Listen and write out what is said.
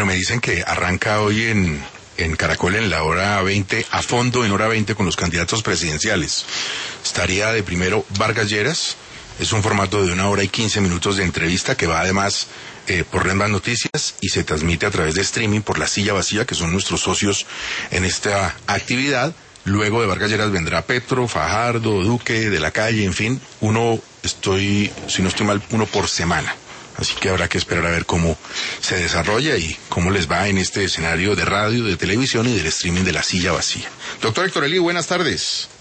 me dicen que arranca hoy en Caracol en la hora 20, a fondo en hora 20 con los candidatos presidenciales. Estaría de primero Vargas Lleras. Es un formato de 1 hora y 15 minutos de entrevista que va además por Renmas Noticias y se transmite a través de streaming por La Silla Vacía, que son nuestros socios en esta actividad. Luego de Vargas Lleras vendrá Petro, Fajardo, Duque, De la Calle, en fin, si no estoy mal, uno por semana. Así que habrá que esperar a ver cómo se desarrolla y cómo les va en este escenario de radio, de televisión y del streaming de La Silla Vacía. Doctor Héctor Elí, buenas tardes.